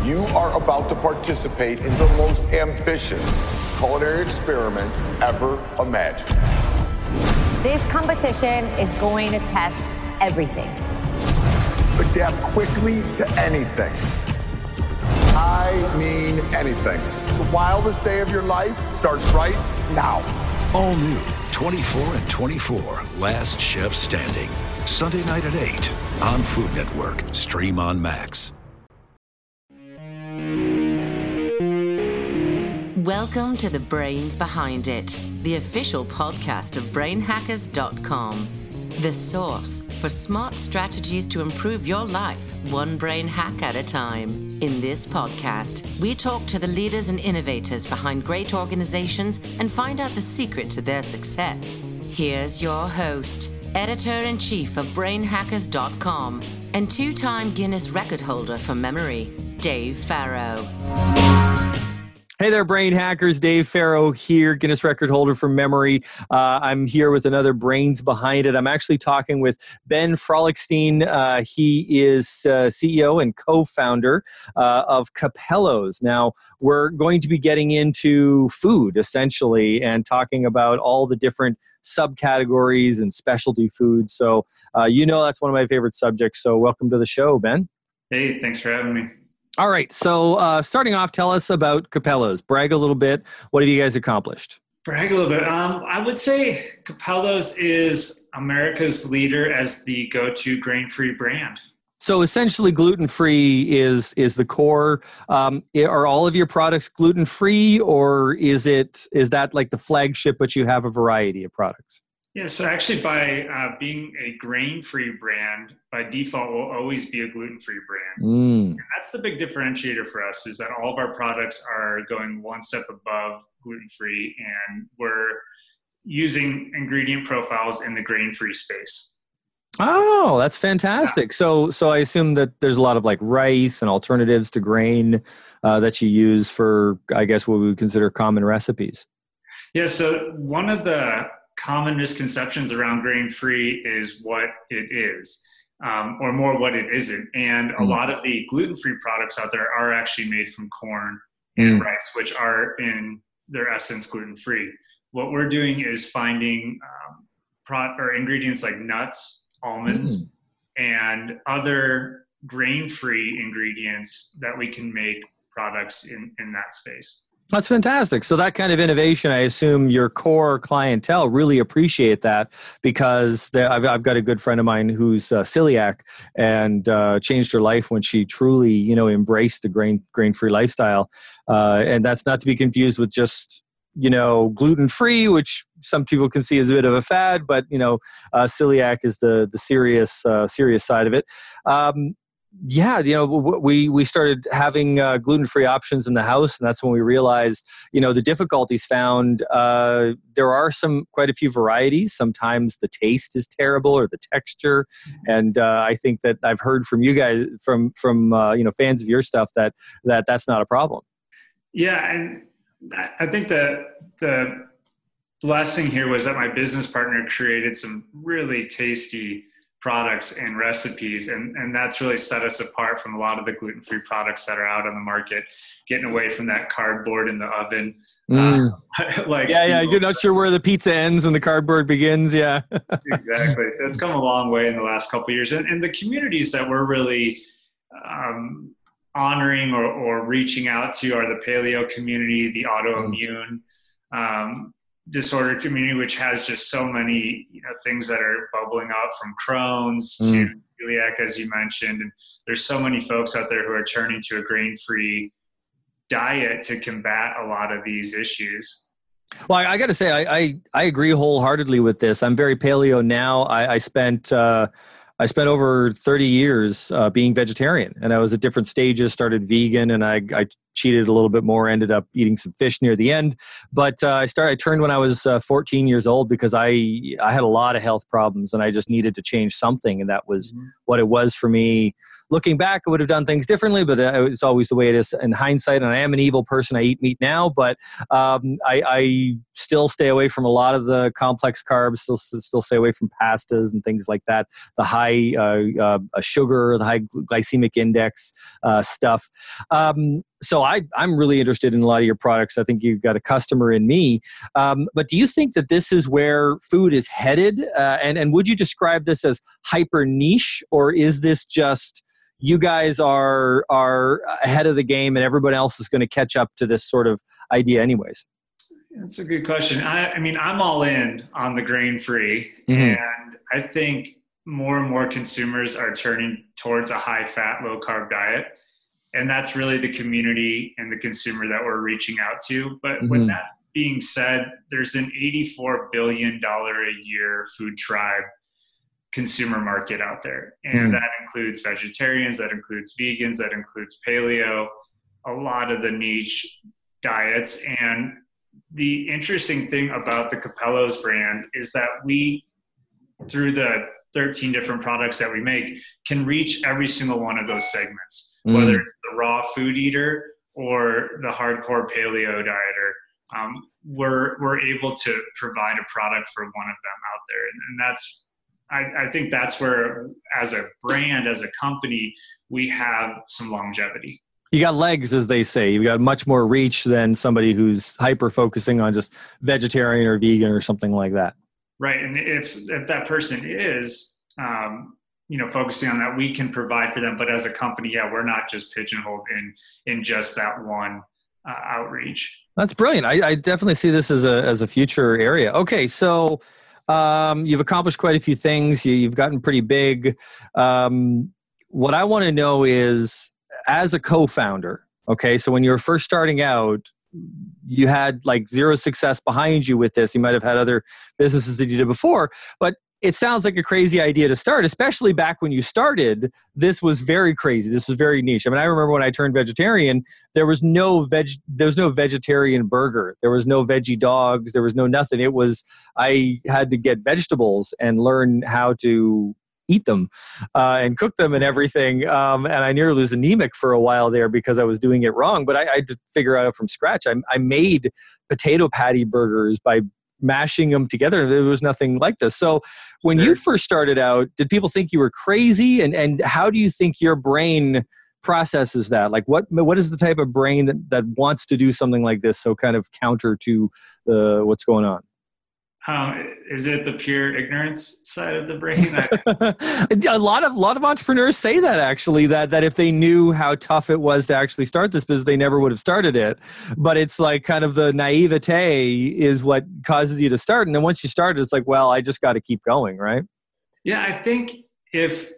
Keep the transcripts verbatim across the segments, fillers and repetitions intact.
You are about to participate in the most ambitious culinary experiment ever imagined. This competition is going to test everything. Adapt quickly to anything. I mean anything. The wildest day of your life starts right now. All new twenty-four and twenty-four, Last Chef Standing. Sunday night at eight on Food Network. Stream on Max. Welcome to The Brains Behind It, the official podcast of brain hackers dot com. The source for smart strategies to improve your life, one brain hack at a time. In this podcast, we talk to the leaders and innovators behind great organizations and find out the secret to their success. Here's your host, editor-in-chief of brain hackers dot com and two-time Guinness record holder for memory, Dave Farrow. Hey there, Brain Hackers. Dave Farrow here, Guinness record holder for memory. Uh, I'm here with another Brains Behind It. I'm actually talking with Ben Frolickstein. Uh, he is uh, C E O and co-founder uh, of Capello's. Now, we're going to be getting into food, essentially, and talking about all the different subcategories and specialty foods. So, uh, you know that's one of my favorite subjects. So, welcome to the show, Ben. Hey, thanks for having me. All right. So uh, starting off, tell us about Capello's. Brag a little bit. What have you guys accomplished? Brag a little bit. Um, I would say Capello's is America's leader as the go-to grain-free brand. So essentially gluten-free is is the core. Um, are all of your products gluten-free, or is it is that like the flagship, but you have a variety of products? Yeah, so actually by uh, being a grain-free brand, by default, will always be a gluten-free brand. Mm. And that's the big differentiator for us, is that all of our products are going one step above gluten-free, and we're using ingredient profiles in the grain-free space. Oh, that's fantastic. Yeah. So so I assume that there's a lot of like rice and alternatives to grain uh, that you use for, I guess, what we would consider common recipes. Yeah, so one of the common misconceptions around grain-free is what it is, um, or more what it isn't. And a mm. lot of the gluten-free products out there are actually made from corn and mm. rice, which are in their essence gluten-free. What we're doing is finding um, pro- or ingredients like nuts, almonds, mm. and other grain-free ingredients that we can make products in, in that space. That's fantastic. So that kind of innovation, I assume your core clientele really appreciate that, because I've, I've got a good friend of mine who's uh, celiac and uh, changed her life when she truly, you know, embraced the grain grain-free lifestyle. Uh, and that's not to be confused with just, you know, gluten-free, which some people can see as a bit of a fad, but, you know, uh, celiac is the the serious uh, serious side of it. Um, Yeah, you know, we we started having uh, gluten-free options in the house, and that's when we realized, you know, the difficulties found. Uh, there are some quite a few varieties. Sometimes the taste is terrible or the texture, and uh, I think that I've heard from you guys, from from uh, you know, fans of your stuff, that that that's not a problem. Yeah, and I think that the blessing here was that my business partner created some really tasty products and recipes, and and that's really set us apart from a lot of the gluten-free products that are out on the market, getting away from that cardboard in the oven. Mm. Uh, like yeah yeah you're not sure where the pizza ends and the cardboard begins. Yeah. Exactly. So it's come a long way in the last couple of years, and, and the communities that we're really um, honoring or, or reaching out to are the paleo community, the autoimmune mm. um disorder community, which has just so many, you know, things that are bubbling up, from Crohn's mm. to celiac, as you mentioned. And there's so many folks out there who are turning to a grain-free diet to combat a lot of these issues. Well, I, I got to say, I, I I agree wholeheartedly with this. I'm very paleo now. I, I spent uh, I spent over thirty years uh, being vegetarian, and I was at different stages. Started vegan, and I, I cheated a little bit more. Ended up eating some fish near the end. But uh, I started. I turned when I was uh, fourteen years old, because I I had a lot of health problems, and I just needed to change something, and that was mm-hmm. what it was for me. Looking back, I would have done things differently, but it's always the way it is in hindsight. And I am an evil person. I eat meat now, but um, I, I still still stay away from a lot of the complex carbs, still still stay away from pastas and things like that, the high uh, uh, sugar, the high glycemic index uh, stuff. Um, so I, I'm really interested in a lot of your products. I think you've got a customer in me. Um, but do you think that this is where food is headed? Uh, and, and would you describe this as hyper niche, or is this just you guys are are ahead of the game and everyone else is going to catch up to this sort of idea anyways? That's a good question. I, I mean, I'm all in on the grain-free, mm-hmm. and I think more and more consumers are turning towards a high-fat, low-carb diet, and that's really the community and the consumer that we're reaching out to. But mm-hmm. with that being said, there's an eighty-four billion dollars a year food tribe consumer market out there. And mm. that includes vegetarians, that includes vegans, that includes paleo, a lot of the niche diets. And the interesting thing about the Capello's brand is that we, through the thirteen different products that we make, can reach every single one of those segments, mm. whether it's the raw food eater or the hardcore paleo dieter. Um, we're, we're able to provide a product for one of them out there. And, and that's, I, I think that's where, as a brand, as a company, we have some longevity. You got legs, as they say. You've got much more reach than somebody who's hyper focusing on just vegetarian or vegan or something like that. Right. And if if that person is, um, you know, focusing on that, we can provide for them. But as a company, yeah, we're not just pigeonholed in in just that one uh, outreach. That's brilliant. I, I definitely see this as a as a future area. Okay, so um, you've accomplished quite a few things. You, you've gotten pretty big. Um, what I want to know is, as a co-founder, okay, so when you were first starting out, you had like zero success behind you with this. You might have had other businesses that you did before, but it sounds like a crazy idea to start, especially back when you started. This was very crazy. This was very niche. I mean, I remember when I turned vegetarian, there was no veg, there was no vegetarian burger. There was no veggie dogs. There was no nothing. It was, I had to get vegetables and learn how to eat them uh, and cook them and everything. Um, and I nearly was anemic for a while there because I was doing it wrong. But I, I had to figure out from scratch. I, I made potato patty burgers by mashing them together. There was nothing like this. So when sure. you first started out, did people think you were crazy? And and how do you think your brain processes that? Like what what is the type of brain that, that wants to do something like this, so kind of counter to uh, what's going on? Um, is it the pure ignorance side of the brain? a lot of a lot of entrepreneurs say that actually, that that if they knew how tough it was to actually start this business, they never would have started it. But it's like kind of the naivete is what causes you to start. And then once you start, it's like, well, I just got to keep going, right? Yeah, I think if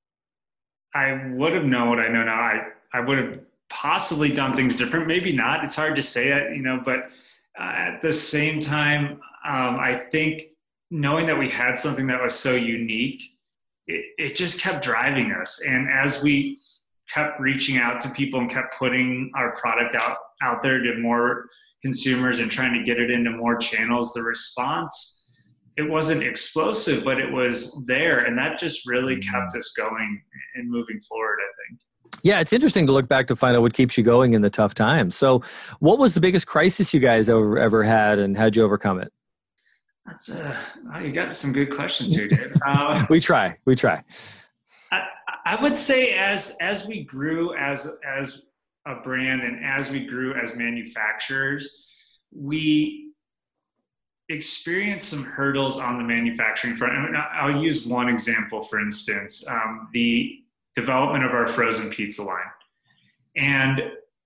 I would have known what I know now, I, I would have possibly done things different. Maybe not. It's hard to say it, you know, but uh, at the same time, Um, I think knowing that we had something that was so unique, it, it just kept driving us. And as we kept reaching out to people and kept putting our product out, out there to more consumers and trying to get it into more channels, the response, it wasn't explosive, but it was there. And that just really kept us going and moving forward, I think. Yeah, it's interesting to look back to find out what keeps you going in the tough times. So what was the biggest crisis you guys ever, ever had, and how'd you overcome it? That's uh, oh, you got some good questions here, Dave. Um, we try, we try. I, I would say as as we grew as as a brand and as we grew as manufacturers, we experienced some hurdles on the manufacturing front. And I'll use one example, for instance, um, the development of our frozen pizza line, and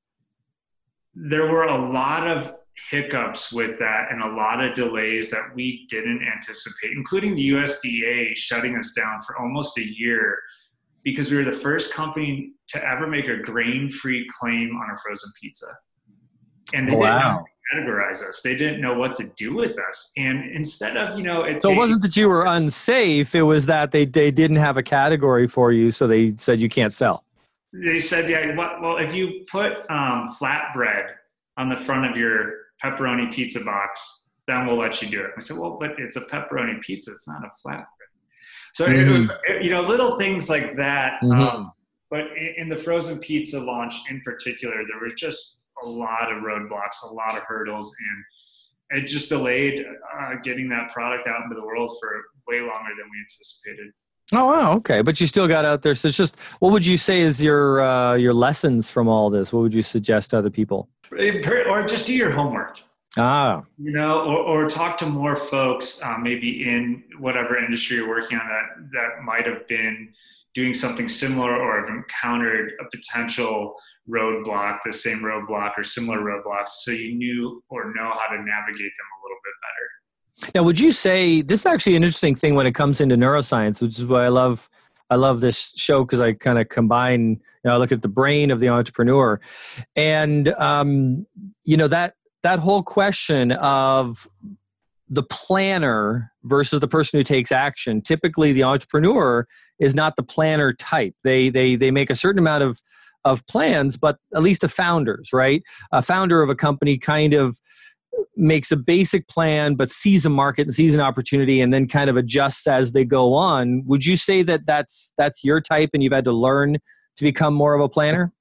there were a lot of hiccups with that and a lot of delays that we didn't anticipate, including the U S D A shutting us down for almost a year because we were the first company to ever make a grain-free claim on a frozen pizza. And they wow. didn't categorize us. They didn't know what to do with us. And instead of, you know, it so it wasn't that you were unsafe. It was that they, they didn't have a category for you. So they said you can't sell. They said, yeah, well, if you put um, flatbread on the front of your pepperoni pizza box, then we'll let you do it. I said, well, but it's a pepperoni pizza. It's not a flatbread. So mm-hmm. it was, you know, little things like that. Mm-hmm. Um, but in the frozen pizza launch in particular, there was just a lot of roadblocks, a lot of hurdles. it just delayed uh, getting that product out into the world for way longer than we anticipated. Oh, wow. Okay. But you still got out there. So it's just, what would you say is your, uh, your lessons from all this? What would you suggest to other people? Or just do your homework. Ah, you know, or, or talk to more folks, uh, maybe in whatever industry you're working on that, that might have been doing something similar or have encountered a potential roadblock, the same roadblock or similar roadblocks, so you knew or know how to navigate them a little bit better. Now, would you say this is actually an interesting thing when it comes into neuroscience, which is why I love I love this show, because I kind of combine, you know, I look at the brain of the entrepreneur, and um, you know that that whole question of the planner versus the person who takes action. Typically, the entrepreneur is not the planner type. They they they make a certain amount of of plans, but at least the founders, right? A founder of a company kind of makes a basic plan, but sees a market and sees an opportunity, and then kind of adjusts as they go on. Would you say that that's that's your type, and you've had to learn to become more of a planner?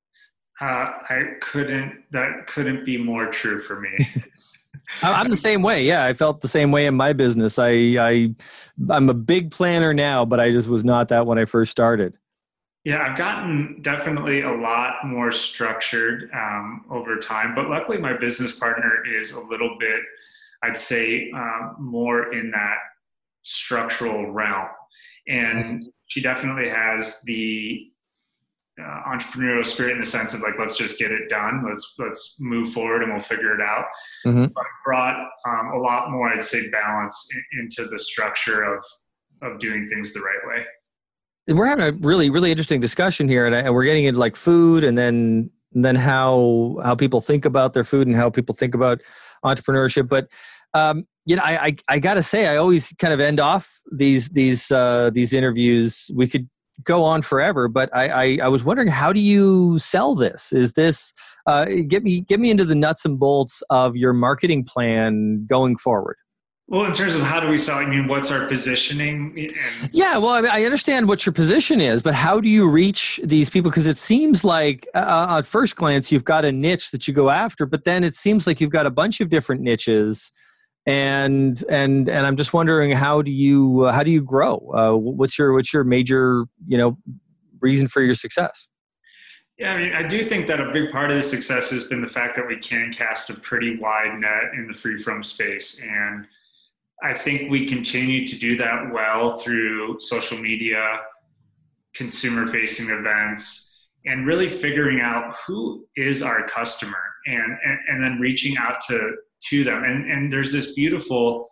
Uh, I couldn't. That couldn't be more true for me. I'm the same way. Yeah, I felt the same way in my business. I, I, I'm a big planner now, but I just was not that when I first started. Yeah, I've gotten definitely a lot more structured um, over time, but luckily my business partner is a little bit, I'd say, uh, more in that structural realm. And she definitely has the uh, entrepreneurial spirit in the sense of like, let's just get it done. Let's, let's move forward and we'll figure it out. Mm-hmm. But brought um, a lot more, I'd say, balance in, into the structure of, of doing things the right way. We're having a really, really interesting discussion here, and, I, and we're getting into like food, and then and then how how people think about their food and how people think about entrepreneurship. But um, you know, I I, I got to say, I always kind of end off these these uh, these interviews. We could go on forever, but I, I I was wondering, how do you sell this? Is this uh, get me get me into the nuts and bolts of your marketing plan going forward? Well, in terms of how do we sell, I mean, what's our positioning? And- yeah, well, I, mean, I understand what your position is, but how do you reach these people? Because it seems like uh, at first glance, you've got a niche that you go after, but then it seems like you've got a bunch of different niches. And and and I'm just wondering, how do you uh, how do you grow? Uh, what's your what's your major you know reason for your success? Yeah, I mean, I do think that a big part of the success has been the fact that we can cast a pretty wide net in the free from space, and I think we continue to do that well through social media, consumer-facing events, and really figuring out who is our customer, and and, and then reaching out to to them. And, and there's this beautiful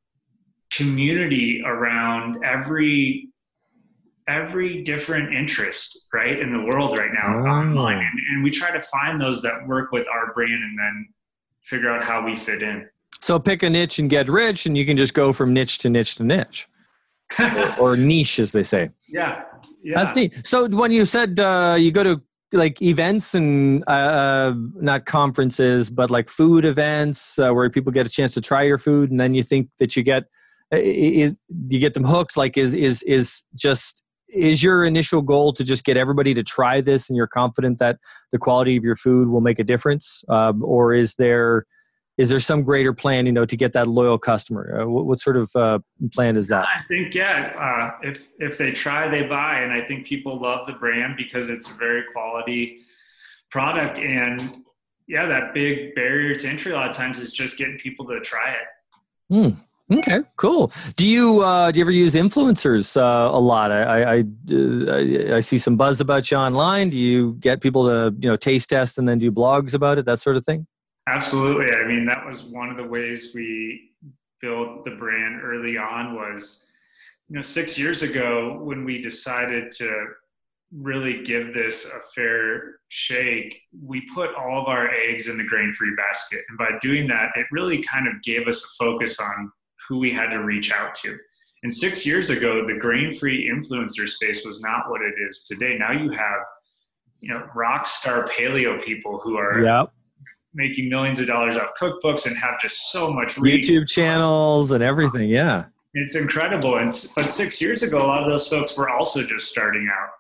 community around every every different interest, right, in the world right now oh. online. And, and we try to find those that work with our brand and then figure out how we fit in. So pick a niche and get rich, and you can just go from niche to niche to niche, or, or niche, as they say. Yeah, yeah. That's neat. So when you said uh, you go to like events and uh, not conferences, but like food events uh, where people get a chance to try your food, and then you think that you get is you get them hooked. Like is is is just is your initial goal to just get everybody to try this, and you're confident that the quality of your food will make a difference, um, or is there Is there some greater plan, you know, to get that loyal customer? Uh, what, what sort of uh, plan is that? I think, yeah, uh, if if they try, they buy. And I think people love the brand because it's a very quality product. And, yeah, that big barrier to entry a lot of times is just getting people to try it. Hmm. Okay, cool. Do you uh, do you ever use influencers uh, a lot? I I, I, uh, I see some buzz about you online. Do you get people to, you know, taste test and then do blogs about it, that sort of thing? Absolutely. I mean, that was one of the ways we built the brand early on was, you know, six years ago when we decided to really give this a fair shake, we put all of our eggs in the grain-free basket. And by doing that, it really kind of gave us a focus on who we had to reach out to. And six years ago, the grain-free influencer space was not what it is today. Now you have, you know, rock star paleo people who are yep. making millions of dollars off cookbooks and have just so much reach. YouTube channels and everything. Yeah. It's incredible. And, but six years ago, a lot of those folks were also just starting out. Yeah.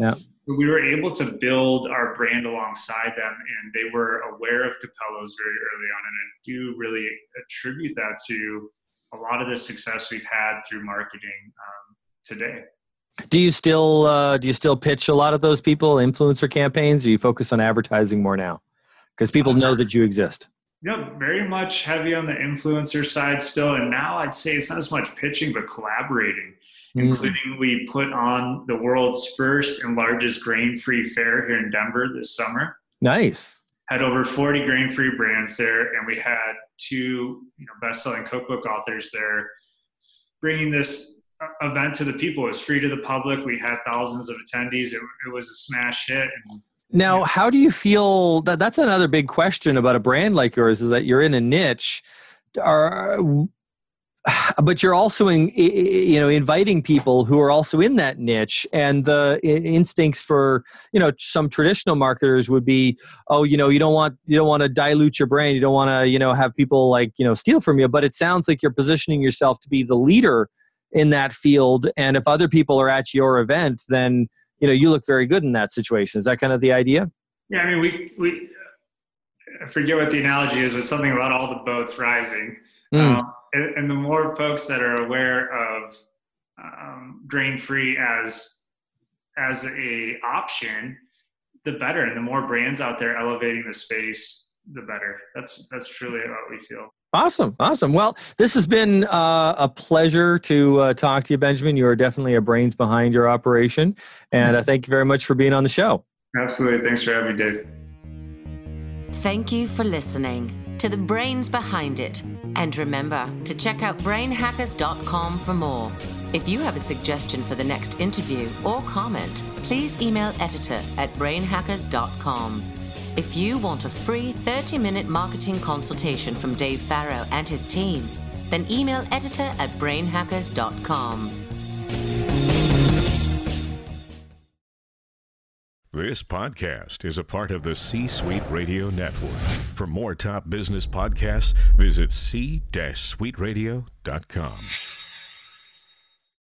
we were able to build our brand alongside them, and they were aware of Capello's very early on. And I do really attribute that to a lot of the success we've had through marketing um, today. Do you still uh, do you still pitch a lot of those people, influencer campaigns, or do you focus on advertising more now? Because people know that you exist. Yeah, very much heavy on the influencer side still. And now I'd say it's not as much pitching, but collaborating, mm. including we put on the world's first and largest grain-free fair here in Denver this summer. Nice. Had over forty grain-free brands there, and we had two you know, best-selling cookbook authors there bringing this event to the people. It was free to the public. We had thousands of attendees. It, it was a smash hit. And Now, how do you feel that that's another big question about a brand like yours is that you're in a niche, are, but you're also in, you know, inviting people who are also in that niche, and the instincts for, you know, some traditional marketers would be, oh, you know, you don't want, you don't want to dilute your brand. You don't want to, you know, have people like, you know, steal from you, but it sounds like you're positioning yourself to be the leader in that field. And if other people are at your event, then you know, you look very good in that situation. Is that kind of the idea? Yeah, I mean, we, we I forget what the analogy is, but something about all the boats rising. Mm. Um, and, and the more folks that are aware of um, grain-free as, as a option, the better. And the more brands out there elevating the space, the better. That's, that's truly what we feel. Awesome. Awesome. Well, this has been uh, a pleasure to uh, talk to you, Benjamin. You are definitely a brains behind your operation. And I uh, thank you very much for being on the show. Absolutely. Thanks for having me, Dave. Thank you for listening to The Brains Behind It. And remember to check out brain hackers dot com for more. If you have a suggestion for the next interview or comment, please email editor at brain hackers dot com. If you want a free thirty-minute marketing consultation from Dave Farrow and his team, then email editor at brain hackers dot com. This podcast is a part of the C-Suite Radio Network. For more top business podcasts, visit c suite radio dot com.